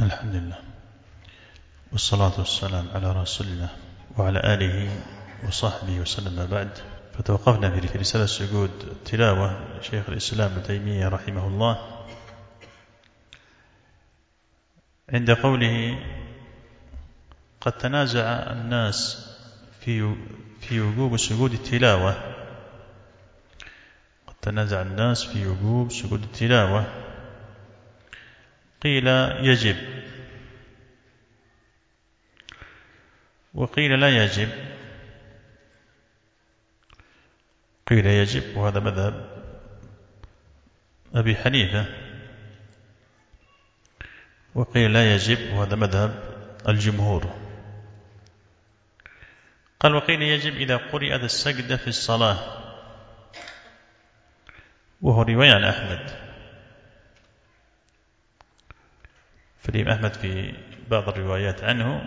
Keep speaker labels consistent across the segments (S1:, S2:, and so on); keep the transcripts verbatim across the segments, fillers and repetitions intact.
S1: الحمد لله والصلاة والسلام على رسول الله وعلى آله وصحبه وسلم. بعد، فتوقفنا في رسالة سجود التلاوة شيخ الإسلام ابن تيمية رحمه الله عند قوله: قد تنازع الناس في في وجوب سجود التلاوة قد تنازع الناس في وجوب سجود التلاوة قيل يجب وقيل لا يجب. قيل يجب وهذا مذهب أبي حنيفة، وقيل لا يجب وهذا مذهب الجمهور. قال: وقيل يجب إذا قرئت السجدة في الصلاة، وهو رواية عن أحمد. فالإمام أحمد في بعض الروايات عنه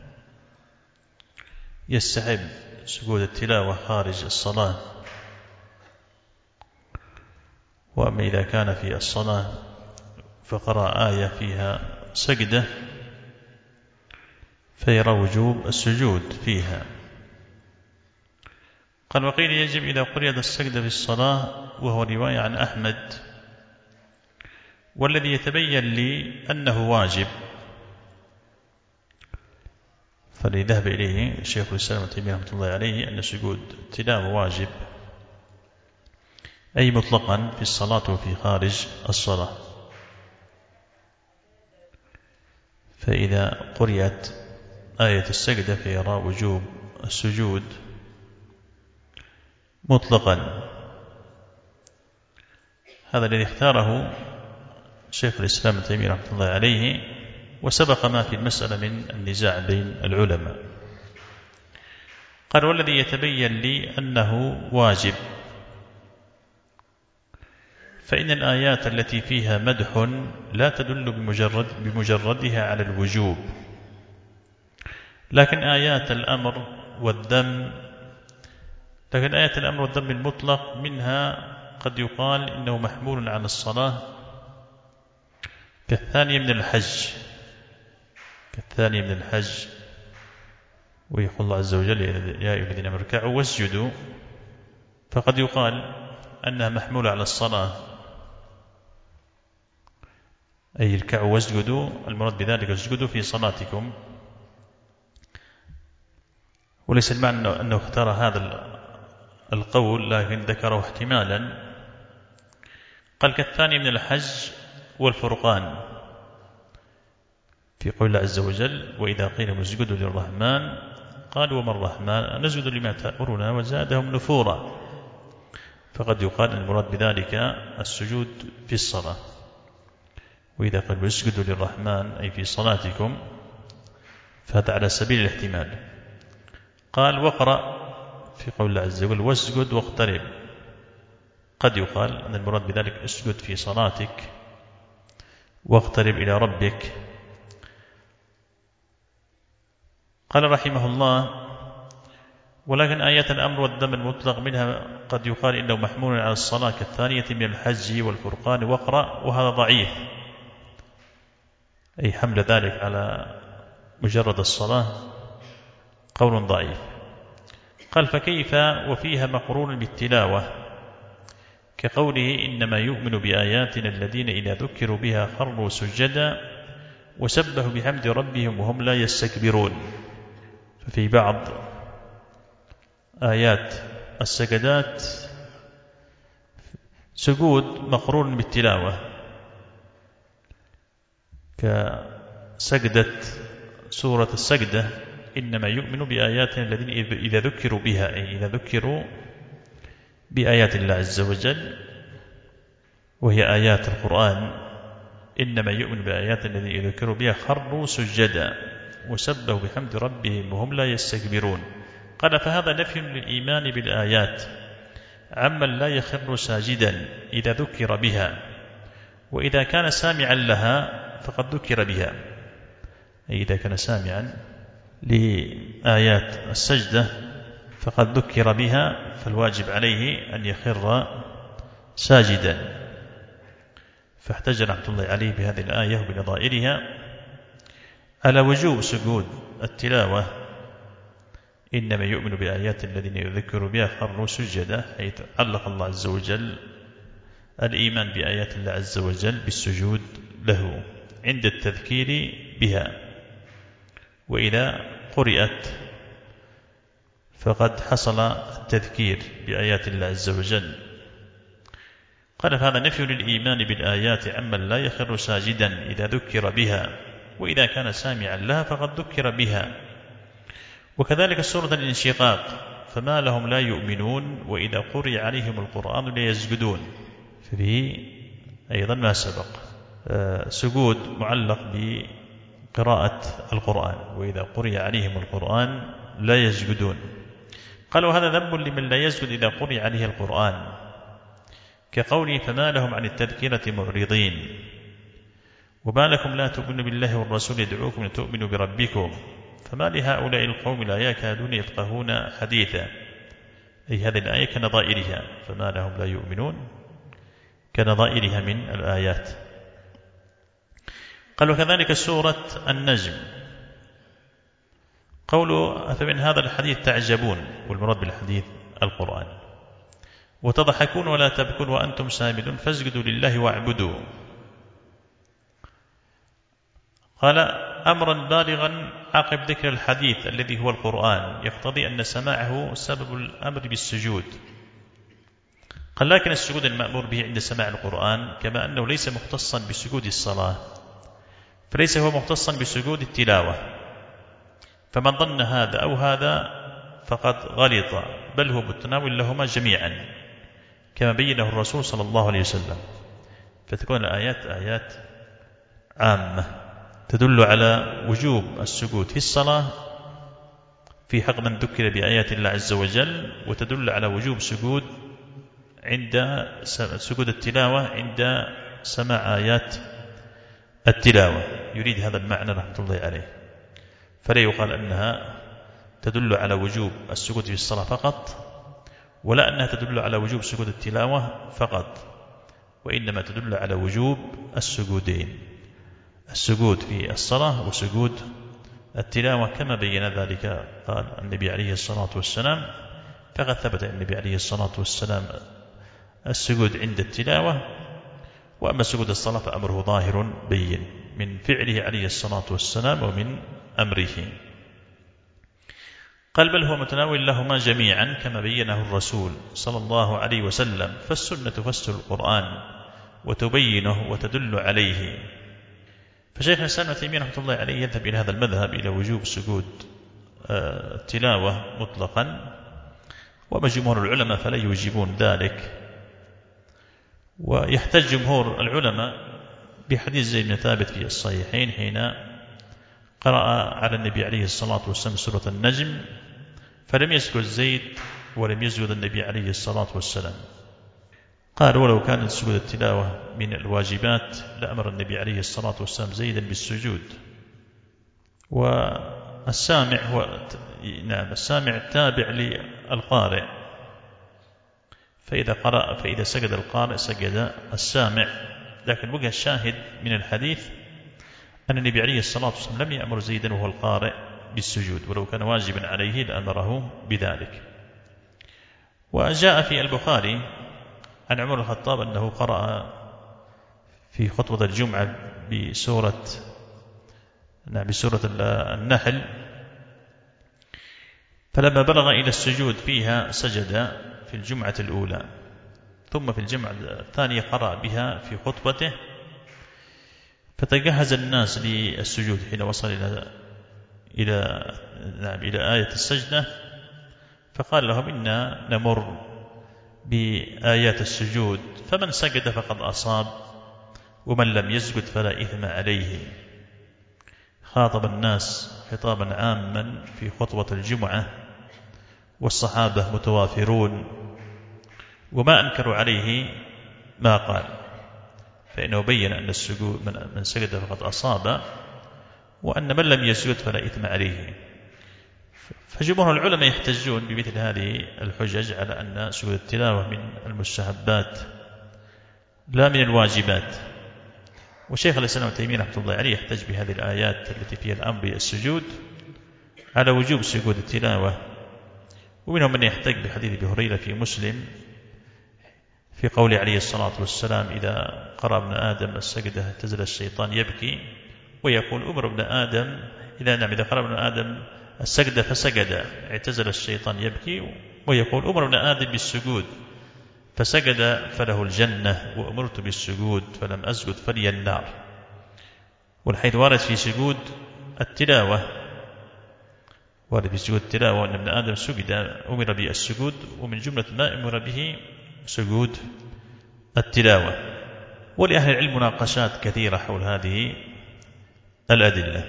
S1: يستحب سجود التلاوة خارج الصلاة، وأما إذا كان في الصلاة فقرأ آية فيها سجدة فيرى وجوب السجود فيها. قال: وقيل يجب إذا قرئت السجدة في الصلاة، وهو رواية عن أحمد، والذي يتبين لي أنه واجب. فالذي ذهب إليه شيخ الإسلام ابن تيمية رحمة الله عليه أن سجود التلاوة واجب، أي مطلقا في الصلاة وفي خارج الصلاة. فإذا قرئت آية السجدة فيرى وجوب السجود مطلقا. هذا الذي اختاره شيخ الإسلام ابن تيمية رحمة الله عليه، وسبق ما في المسألة من النزاع بين العلماء. قال: والذي يتبين لي أنه واجب، فإن الآيات التي فيها مدح لا تدل بمجرد بمجردها على الوجوب، لكن آيات الأمر والذم لكن آيات الأمر والذم المطلق منها قد يقال إنه محمول على الصلاة، كالثانية من الحج كالثانية من الحج ويقول الله عز وجل: يا أيها الذين آمنوا اركعوا واسجدوا. فقد يقال أنها محمولة على الصلاة، أي اركعوا واسجدوا، المراد بذلك اسجدوا في صلاتكم. وليس المعنى أنه اختار هذا القول، لكن ذكره احتمالا. قال: كالثاني من الحج والفرقان، في قول الله عز وجل: وإذا قيل اسجدوا للرحمن قالوا وما الرحمن نسجد لما تأمرنا وزادهم نفورا. فقد يقال أن المراد بذلك السجود في الصلاة، وإذا قيل اسجدوا للرحمن أي في صلاتكم، فهذا على سبيل الاحتمال. قال: وقرأ في قول الله عز وجل: واسجد واقترب. قد يقال أن المراد بذلك اسجد في صلاتك واقترب إلى ربك. قال رحمه الله: ولكن آيات الأمر والذم المطلق منها قد يقال إنه محمول على الصلاة، كالثانية من الحج والفرقان واقرأ، وهذا ضعيف، أي حمل ذلك على مجرد الصلاة قول ضعيف. قال: فكيف وفيها مقرون بالتلاوة، كقوله: إنما يؤمن بآياتنا الذين إذا ذكروا بها خروا سجدا وسبحوا بحمد ربهم وهم لا يستكبرون. ففي بعض آيات السجدات سجود مقرون بالتلاوة، كسجدة سورة السجدة: إنما يؤمن بآياتنا الذين إذا ذكروا بها، أي إذا ذكروا بآيات الله عز وجل، وهي آيات القرآن. إنما يؤمن بآياتنا الذين إذا ذكروا بها خروا سجدا وسبحوا بحمد ربهم وهم لا يستكبرون. قال: فهذا نفي للإيمان بالآيات عمن لا يخر ساجدا إذا ذكر بها، وإذا كان سامعا لها فقد ذكر بها، أي إذا كان سامعا لآيات السجدة فقد ذكر بها، فالواجب عليه أن يخر ساجدا. فاحتج رحمة الله عليه بهذه الآية وبنظائرها على وجوب سجود التلاوة إنما يؤمن بآيات الذين يذكر بها خروا سجدا، حيث علق الله عز وجل الإيمان بآيات الله عز وجل بالسجود له عند التذكير بها، وإذا قرأت فقد حصل التذكير بآيات الله عز وجل. قال فهذا نفي للإيمان بالآيات عمن لا يخر ساجدا إذا ذكر بها، وإذا كان سامعا لها فقد ذكر بها. وكذلك سورة الانشقاق فما لهم لا يؤمنون وإذا قرئ عليهم القرآن لا يسجدون، ففيه أيضا ما سبق سجود معلق بقراءة القرآن، وإذا قرئ عليهم القرآن لا يسجدون. قالوا هذا ذنب لمن لا يسجد إذا قرئ عليه القرآن، كقوله فما لهم عن التذكرة معرضين، وما لكم لا تؤمنوا بالله والرسول يدعوكم لتؤمنوا بربكم، فما لهؤلاء القوم لا يكادون يفقهون حديثا. أي هذه الآية كنظائرها، فما لهم لا يؤمنون كنظائرها من الآيات. قال وكذلك سورة النجم قوله أفمن هذا الحديث تعجبون، والمراد بالحديث القرآن، وتضحكون ولا تبكون وأنتم سامدون فاسجدوا لله واعبدوا. قال أمرا بالغا عقب ذكر الحديث الذي هو القرآن يقتضي أن سماعه سبب الأمر بالسجود. قال لكن السجود المأمور به عند سماع القرآن كما أنه ليس مختصا بسجود الصلاة فليس هو مختصا بسجود التلاوة، فمن ظن هذا أو هذا فقد غلط، بل هو متناول لهما جميعا كما بينه الرسول صلى الله عليه وسلم. فتكون الآيات آيات عامة تدل على وجوب السجود في الصلاة في حق من ذكر بآيات الله عز وجل، وتدل على وجوب سجود عند سجود التلاوة عند سماع آيات التلاوة. يريد هذا المعنى رحمة الله عليه، فلا يقال أنها تدل على وجوب السجود في الصلاة فقط، ولا أنها تدل على وجوب سجود التلاوة فقط، وإنما تدل على وجوب السجودين، السجود في الصلاة وسجود التلاوة كما بين ذلك قال النبي عليه الصلاة والسلام. فقد ثبت النبي عليه الصلاة والسلام السجود عند التلاوة، وأما سجود الصلاة فأمره ظاهر بين من فعله عليه الصلاة والسلام ومن أمره. قال بل هو متناول لهما جميعا كما بينه الرسول صلى الله عليه وسلم، فالسنة تفسر القرآن وتبينه وتدل عليه. فشيخ الإسلام ابن تيمية رحمة الله عليه يذهب إلى هذا المذهب إلى وجوب سجود التلاوة مطلقا، وما جمهور العلماء فلا يوجبون ذلك. ويحتج جمهور العلماء بحديث زيد بن ثابت في الصحيحين حين قرأ على النبي عليه الصلاة والسلام سورة النجم فلم يسجد زيد ولم يسجد النبي عليه الصلاة والسلام. قال ولو كانت سجود التلاوة من الواجبات لأمر النبي عليه الصلاة والسلام زيدا بالسجود. والسامع هو نعم السامع تابع للقارئ، فإذا قرأ فإذا سجد القارئ سجد السامع. لكن بقى الشاهد من الحديث أن النبي عليه الصلاة والسلام لم يأمر زيدا وهو القارئ بالسجود، ولو كان واجبا عليه لأمره بذلك. وجاء في البخاري عن عمر الخطاب أنه قرأ في خطبة الجمعة بسورة نعم بسورة النحل، فلما بلغ إلى السجود فيها سجد في الجمعة الأولى، ثم في الجمعة الثانية قرأ بها في خطبته، فتجهز الناس للسجود حين وصل إلى إلى نعم إلى آية السجدة، فقال لهم إنا نمر بآيات السجود فمن سجد فقد أصاب ومن لم يسجد فلا إثم عليه. خاطب الناس خطابا عاما في خطبة الجمعة، والصحابة متوافرون وما أنكروا عليه ما قال، فإنه بين أن السجود من سجد فقد أصاب، وأن من لم يسجد فلا إثم عليه. فجمهور العلماء يحتجون بمثل هذه الحجج على أن سجود التلاوة من المستحبات لا من الواجبات، وشيخ الإسلام ابن تيمية رحمة الله عليه يحتج بهذه الآيات التي فيها الأمر بالسجود على وجوب سجود التلاوة. ومنهم من يحتج بحديث أبي هريرة في مسلم في قول عليه الصلاة والسلام: إذا قرأ ابن آدم السجدة اعتزل الشيطان يبكي، ويقول: أمر ابن آدم إذا نعم إذا قرأ ابن آدم السجدة فسجد اعتزل الشيطان يبكي، ويقول: أمر ابن آدم بالسجود فسجد فله الجنة، وأمرت بالسجود فلم أسجد فلي النار. والحيث وارد في سجود التلاوة، وارد في سجود التلاوة أن ابن آدم سجد أمر بالسجود، ومن جملة ما أمر به سجود التلاوة. ولأهل العلم مناقشات كثيرة حول هذه الأدلة.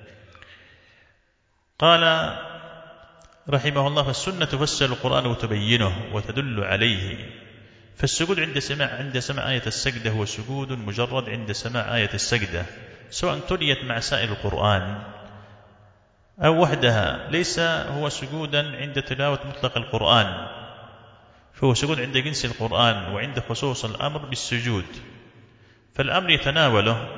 S1: قال رحمه الله: فالسنة تفسر القرآن وتبينه وتدل عليه. فالسجود عند سماع عند سماع آية السجدة هو سجود مجرد عند سماع آية السجدة، سواء تليت مع سائر القرآن أو وحدها، ليس هو سجودا عند تلاوة مطلق القرآن، فهو سجود عند جنس القرآن وعند خصوص الأمر بالسجود، فالأمر يتناوله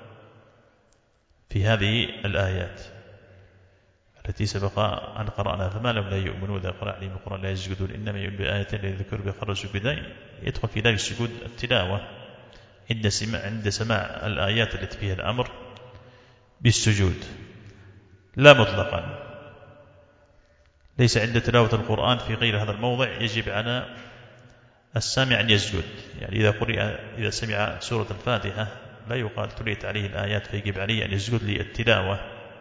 S1: في هذه الآيات التي سبق أن قرأنا: فما لهم لا يؤمنون إذا قرأ عليهم القرآن لا يسجدون إنما يؤمن بآيات الذي ذكر بخر سجدا. يدخل في ذلك سجود التلاوة عند سماع عند سماع الآيات التي فيها الأمر بالسجود، لا مطلقا. ليس عند تلاوة القرآن في غير هذا الموضع يجب على السامع أن يسجد. يعني إذا قرئ إذا سمع سورة الفاتحة لا يقال تليت عليه الآيات فيجب عليه أن يسجد للتلاوة،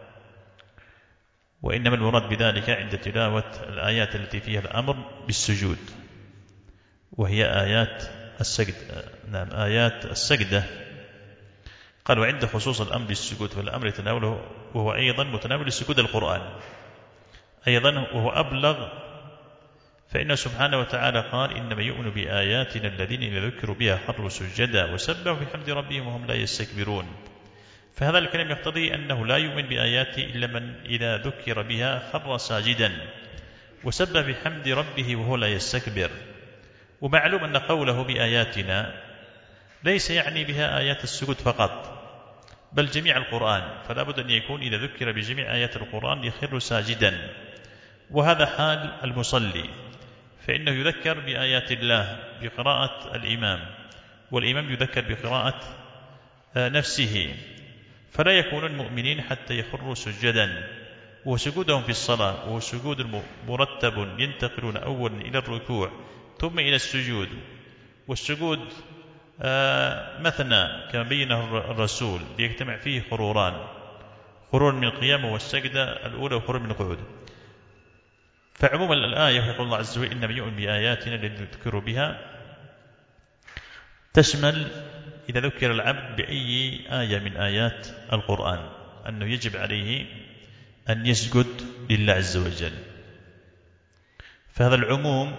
S1: وإنما المراد بذلك عند تلاوة الآيات التي فيها الأمر بالسجود، وهي آيات السجد نعم آيات السجدة. قال: وعند خصوص الأمر بالسجود فالأمر يتناوله، وهو أيضا متناول السجود القرآن أيضا، وهو أبلغ، فإنه سبحانه وتعالى قال: إنما يؤمن بآياتنا الذين إذا ذكروا بها خروا سجدا وسبحوا بحمد ربهم وهم لا يستكبرون. فهذا الكلام يقتضي أنه لا يؤمن بآياته إلا من إذا ذكر بها خر ساجدا وسبح بحمد ربه وهو لا يستكبر. ومعلوم أن قوله بآياتنا ليس يعني بها آيات السجود فقط، بل جميع القرآن، فلا بد أن يكون إذا ذكر بجميع آيات القرآن يخر ساجدا، وهذا حال المصلي، فإنه يذكر بآيات الله بقراءة الإمام، والإمام يذكر بقراءة نفسه، فلا يكون المؤمنين حتى يخروا سجدا. وسجودهم في الصلاة وهو سجود مرتب ينتقلون أولا إلى الركوع ثم إلى السجود، والسجود مثنى كما بينه الرسول يجتمع فيه خروران: خرور من القيام والسجدة الأولى وخرور من القعود. فعموما الآية يقول الله عز وجل: إنما يؤمن بآياتنا التي نذكر بها، تشمل إذا ذكر العبد بأي آية من آيات القرآن أنه يجب عليه أن يسجد لله عز وجل. فهذا العموم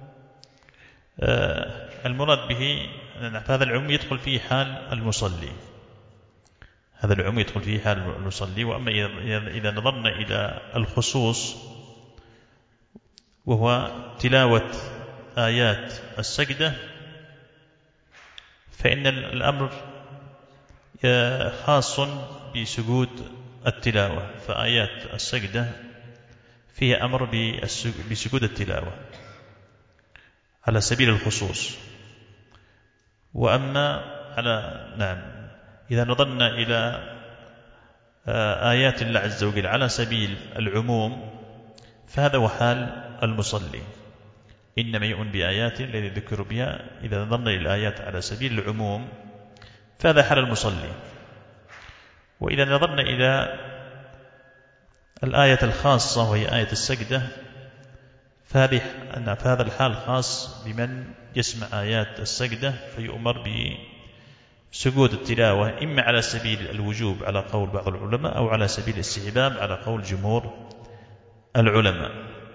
S1: المراد به، فهذا العموم يدخل فيه حال المصلي، هذا العموم يدخل فيه حال المصلي. وأما إذا نظرنا إلى الخصوص وهو تلاوة آيات السجدة، فإن الأمر خاص بسجود التلاوة، فآيات السجدة فيها أمر بسجود التلاوة على سبيل الخصوص. وأما على نعم إذا نظرنا إلى آيات الله عز وجل على سبيل العموم، فهذا هو حال المصلي: إنما يؤمن بآيات الذي ذكر بها. إذا نظرنا إلى الآيات على سبيل العموم فهذا حال المصلي. وإذا نظرنا إلى الآية الخاصة وهي آية السجدة، فهذا الحال خاص بمن يسمع آيات السجدة فيؤمر بسجود التلاوة، إما على سبيل الوجوب على قول بعض العلماء أو على سبيل الاستحباب على قول جمهور العلماء.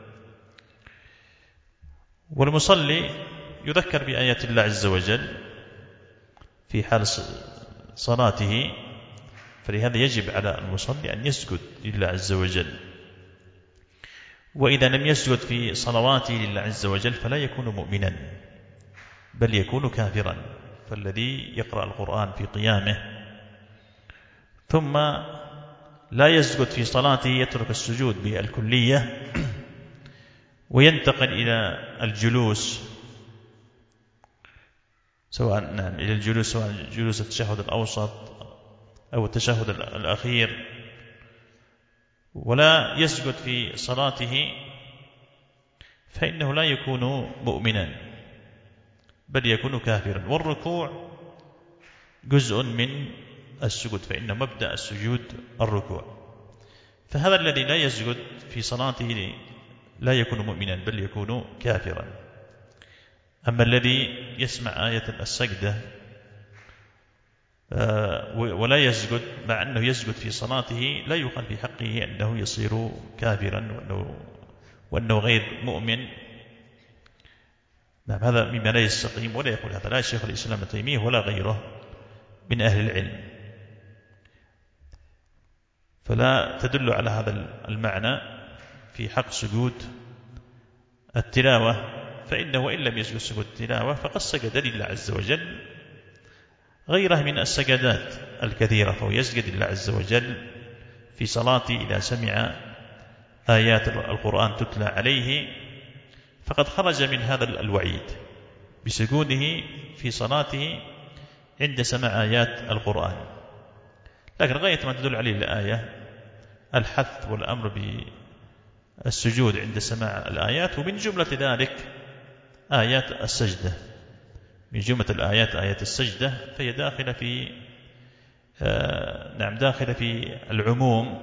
S1: والمصلي يذكر بآيات الله عز وجل في حال صلاته، فلهذا يجب على المصلي أن يسجد لله عز وجل. وإذا لم يسجد في صلواته لله عز وجل فلا يكون مؤمنا بل يكون كافرا. فالذي يقرأ القرآن في قيامه ثم لا يسجد في صلاته، يترك السجود بالكلية وينتقل إلى الجلوس، سواء نعم إلى الجلوس سواء جلوس التشهد الأوسط أو التشهد الأخير، ولا يسجد في صلاته، فإنه لا يكون مؤمنا بل يكون كافرا. والركوع جزء من السجود، فإن مبدأ السجود الركوع. فهذا الذي لا يسجد في صلاته لا يكون مؤمنا بل يكون كافرا. أما الذي يسمع آية السجدة ولا يسجد مع أنه يسجد في صلاته، لا يقال في حقه أنه يصير كافرا وأنه, وأنه غير مؤمن. نعم، هذا مما لا يستقيم، ولا يقول هذا لا شيخ الإسلام ابن تيمية ولا غيره من أهل العلم. فلا تدل على هذا المعنى في حق سجود التلاوة، فإنه إن لم يسجد سجود التلاوة فقد سجد لله عز وجل غيره من السجدات الكثيرة، فهو يسجد لله عز وجل في صلاته إذا سمع آيات القرآن تتلى عليه، فقد خرج من هذا الوعيد بسجوده في صلاته عند سماع آيات القرآن. لكن غاية ما تدل عليه الآية الحث والأمر بالسجود عند سماع الآيات، ومن جملة ذلك آيات السجدة، من جملة الآيات آيات السجدة، فهي داخلة في آه نعم داخلة في العموم،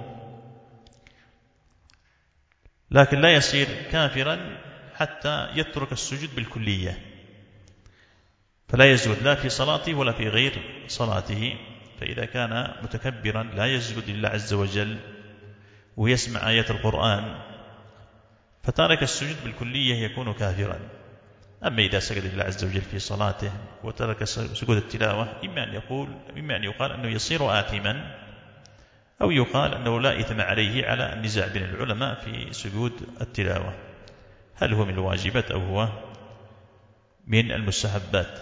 S1: لكن لا يصير كافرا حتى يترك السجود بالكلية، فلا يسجد لا في صلاته ولا في غير صلاته. فإذا كان متكبرا لا يسجد لله عز وجل ويسمع آيات القرآن فتارك السجود بالكلية يكون كافرا. أما إذا سجد لله عز وجل في صلاته وترك سجود التلاوة، إما أن يقول إما أن يقال أنه يصير آثما، أو يقال أنه لا إثم عليه، على النزاع بين العلماء في سجود التلاوة، هل هو من الواجبات أو هو من المستحبات.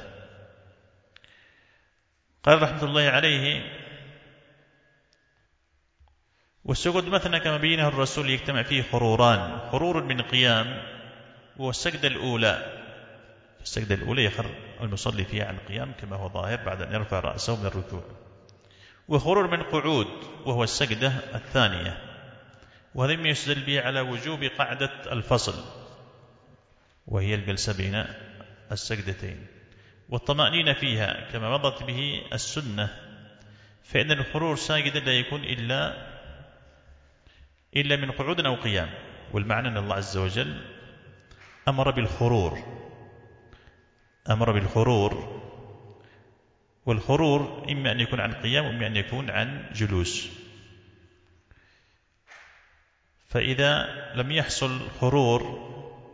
S1: قال رحمة الله عليه: والسجود مثنى كما بينه الرسول يجتمع فيه خروران، خرور من قيام والسجدة الأولى، السجدة الأولى يخر المصلي فيها عن قيام كما هو ظاهر بعد أن يرفع رأسه من الركوع، وخرور من قعود وهو السجدة الثانية، وهذا ما يستدل به على وجوب قعدة الفصل وهي الجلسة بين السجدتين، والطمأنينة فيها كما مضت به السنة، فإن الخرور ساجدا لا يكون إلا إلا من قعود أو قيام. والمعنى أن الله عز وجل أمر بالخرور أمر بالخرور والخرور إما أن يكون عن قيام وإما أن يكون عن جلوس. فإذا لم يحصل خرور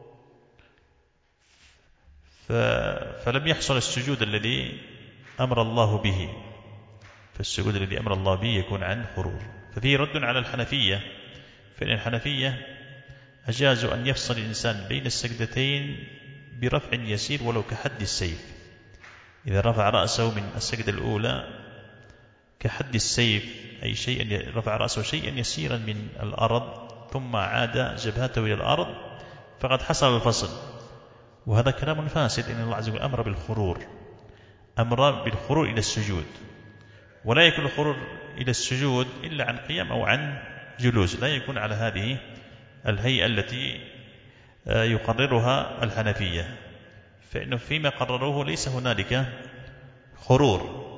S1: فلم يحصل السجود الذي أمر الله به، فالسجود الذي أمر الله به يكون عن خرور. ففيه رد على الحنفية، فإن الحنفية أجازوا أن يفصل الإنسان بين السجدتين برفع يسير ولو كحد السيف، إذا رفع رأسه من السجدة الأولى كحد السيف، أي شيء رفع رأسه شيئا يسيرا من الأرض ثم عاد جبهته إلى الأرض فقد حصل الفصل. وهذا كلام فاسد، إن الله عز وجل أمر بالخرور أمر بالخرور إلى السجود، ولا يكون الخرور إلى السجود إلا عن قيام أو عن جلوس، لا يكون على هذه الهيئة التي يقررها الحنفية، فإنه فيما قرروه ليس هنالك خرور.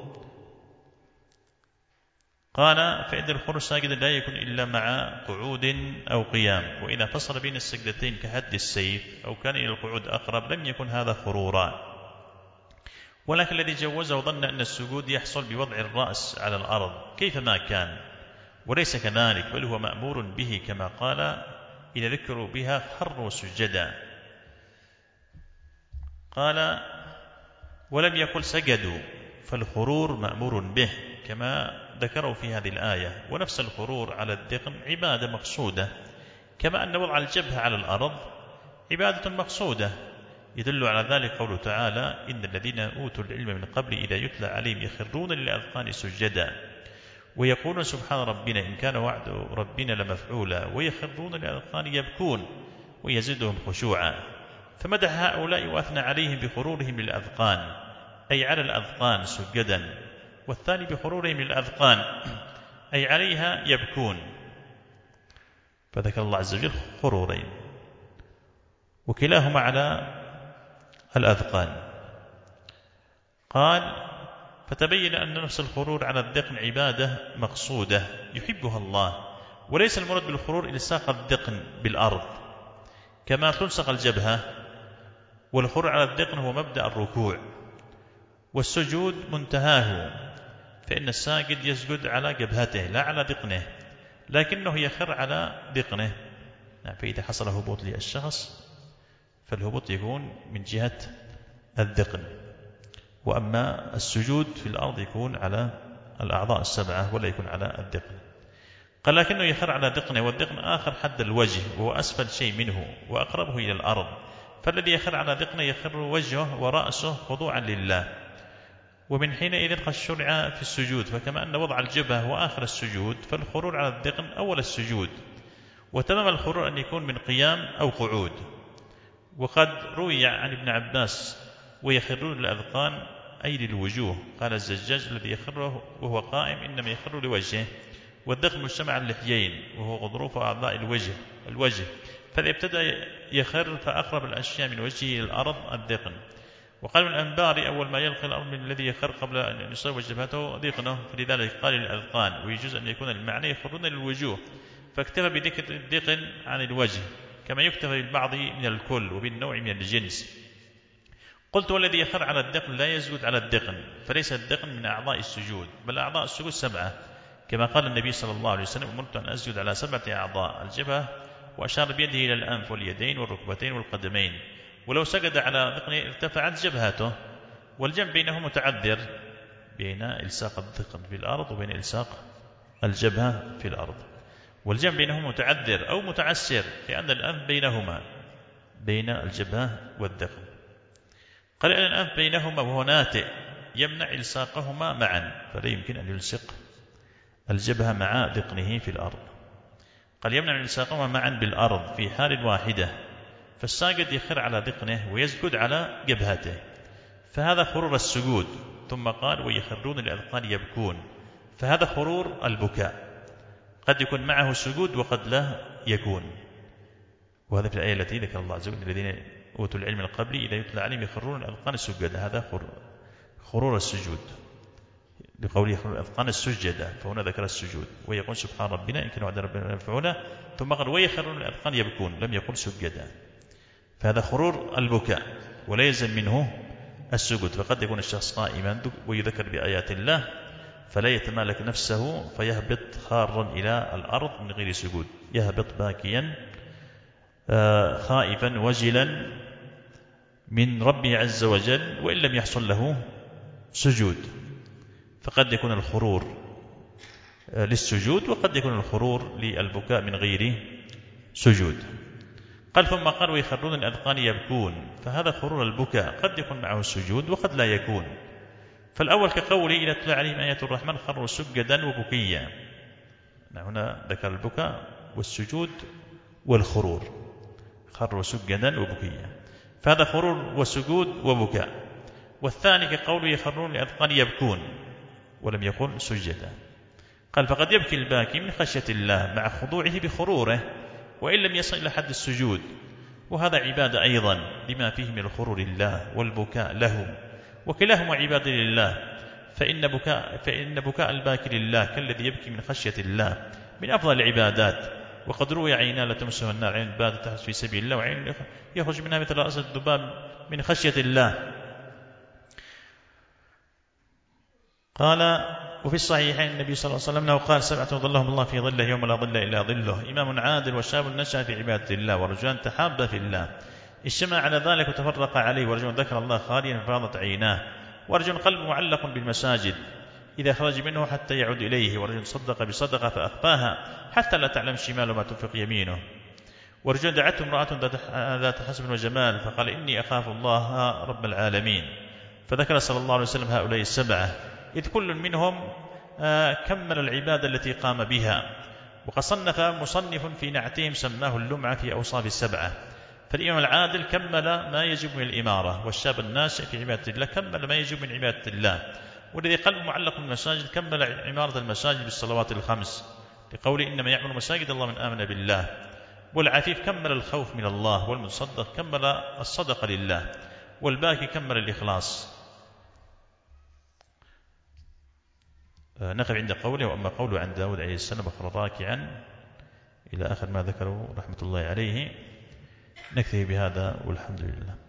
S1: قال: فإن الخرور ساجدا لا يكون إلا مع قعود أو قيام، وإذا فصل بين السجدتين كحد السيف أو كان إلى القعود أقرب لم يكن هذا خرورا. ولكن الذي جوزه ظن أن السجود يحصل بوضع الرأس على الأرض كيفما كان، وليس كذلك، بل هو مأمور به كما قال: إذا ذكروا بها خروا سجدا. قال: ولم يقل سجدوا، فالخرور مأمور به كما ذكروا في هذه الآية، ونفس الخرور على الذقن عبادة مقصودة، كما أن وضع الجبهة على الأرض عبادة مقصودة. يدل على ذلك قوله تعالى: إن الذين أوتوا العلم من قبل إذا يتلى عليهم يخرون للأذقان سجدا. ويقولون سبحان ربنا إن كان وعد ربنا لمفعولا، ويخرون للأذقان يبكون ويزيدهم خشوعا. فمدح هؤلاء وأثنى عليهم بخرورهم للأذقان، أي على الأذقان سجدا، والثاني بخرورهم للأذقان أي عليها يبكون. فذكر الله عز وجل خرورين وكلاهما على الأذقان. قال فتبين أن نفس الخرور على الذقن عبادة مقصودة يحبها الله، وليس المراد بالخرور إلصاق الذقن بالأرض كما تلصق الجبهة، والخرور على الذقن هو مبدأ الركوع، والسجود منتهاه، فإن الساجد يسجد على جبهته لا على ذقنه، لكنه يخر على ذقنه. فإذا حصل هبوط للشخص فالهبوط يكون من جهة الذقن، وأما السجود في الأرض يكون على الأعضاء السبعة ولا يكون على الذقن. قال لكنه يخر على ذقنه، والذقن آخر حد الوجه وهو أسفل شيء منه وأقربه إلى الأرض، فالذي يخر على ذقنه يخر وجهه ورأسه خضوعا لله. ومن حينئذ قد شرع في السجود، فكما أن وضع الجبهة هو آخر السجود فالخرور على الذقن أول السجود، وتمام الخرور أن يكون من قيام أو قعود. وقد روي عن ابن عباس ويخرون للأذقان أي للوجوه، قال الزجاج الذي يخره وهو قائم إنما يخر لوجهه، والذقن مجتمع اللحيين وهو غضروف أعضاء الوجه الوجه فإذا ابتدأ يخر فأقرب الأشياء من وجهه للأرض الذقن. وقال من الأنباري أول ما يلقي الأرض من الذي يخر قبل أن يصيب جبهته ذقنه، فلذلك قال للأذقان، ويجوز أن يكون المعنى يخرون للوجوه فاكتفى بذكر الذقن عن الوجه، كما يكتفى بالبعض من الكل وبالنوع من الجنس. قلت والذي يخر على الذقن لا يسجد على الذقن، فليس الذقن من أعضاء السجود، بل أعضاء السجود سبعة، كما قال النبي صلى الله عليه وسلم أمرت أن أسجد على سبعة أعضاء: الجبهة، وأشار بيده إلى الأنف واليدين والركبتين والقدمين، ولو سجد على ذقنه ارتفعت جبهته. والجمع بينهم متعذر بين إلصاق الذقن في الأرض وبين إلصاق الجبهة في الأرض، والجمع بينهم متعذر أو متعسر لأن الأنف بينهما بين الجبهة والذقن. قال أن الأنف بينهما وهو ناتئ يمنع إلصاقهما معا، فلا يمكن أن يلصق الجبهة مع ذقنه في الأرض. قال يمنع إلصاقهما معا بالأرض في حال واحدة، فالساجد يخر على ذقنه ويسجد على جبهته، فهذا خرور السجود. ثم قال ويخرون للأذقان يبكون، فهذا خرور البكاء، قد يكون معه سجود وقد لا يكون. وهذا في الآية التي ذكر الله عز وجل الذين أوتوا العلم القبلي إذا يتلى عليهم يخرون الأذقان السجدة، هذا خرور السجود بقوله يخرون الأذقان السجدة، فهنا ذكر السجود. ويقول سبحان ربنا إن كان وعد ربنا مفعولا، ثم قال ويخرون الأذقان يبكون، لم يقل سجدا، فهذا خرور البكاء ولا يلزم منه السجود. فقد يكون الشخص قائما ويذكر بآيات الله فلا يتمالك نفسه فيهبط خارا إلى الأرض من غير سجود، يهبط باكيا خائفا وجلا من ربه عز وجل وإن لم يحصل له سجود. فقد يكون الخرور للسجود وقد يكون الخرور للبكاء من غير سجود. قال ثم قال ويخرون الأذقان يبكون، فهذا خرور البكاء قد يكون معه السجود وقد لا يكون. فالأول كقوله إذا تتلى عليهم آيات الرحمن خروا سجدا وبكيا، هنا ذكر البكاء والسجود والخرور، خروا سجدا وبكيا، فهذا خرور وسجود وبكاء. والثاني كقوله يخرون الأذقان يبكون ولم يقل سجدا. قال فقد يبكي الباكي من خشية الله مع خضوعه بخروره وإن لم يصل إلى حد السجود، وهذا عبادة أيضا لما فيه من الخرور لله والبكاء له، وكلاهما عبادة لله. فإن بكاء, فإن بكاء الباكي لله كالذي يبكي من خشية الله من أفضل العبادات. وقد روي عينان لا تمسها النار، عين البادة تحدث في سبيل الله وعين يخرج منها مثل رأس الذباب من خشية الله. قال وفي الصحيحين النبي صلى الله عليه وسلم أنه قال سبعة ظلهم الله في ظله يوم لا ظل إلا ظله: إمام عادل وشاب نشأ في عبادة الله ورجلان تحابا في الله اجتمع على ذلك وتفرق عليه، ورجل ذكر الله خاليا ففاضت عيناه، ورجل قلبه معلق بالمساجد إذا خرج منه حتى يعود إليه، ورجل صدق بصدقة فأخفاها حتى لا تعلم شماله ما تنفق يمينه، ورجل دعته امرأة ذات حسب وجمال فقال إني أخاف الله رب العالمين، فذكر صلى الله عليه وسلم هؤلاء السبعة إذ كل منهم كمل العبادة التي قام بها. وقد صنف مصنف في نعتهم سماه اللمعة في أوصاف السبعة. فالإمام العادل كمل ما يجب من الإمارة، والشاب الناشئ في عبادة الله كمل ما يجب من عبادة الله، والذي قلبه معلق بالمساجد كمل عمارة المساجد بالصلوات الخمس، لقول إنما يعمل مساجد الله من آمن بالله. والعفيف كمل الخوف من الله، والمتصدق كمل الصدقة لله، والباكي كمل الإخلاص. نقف عند قوله: وأما قوله عن داود عليه السلام أخر راكعا إلى آخر ما ذكره رحمة الله عليه. نكتفي بهذا والحمد لله.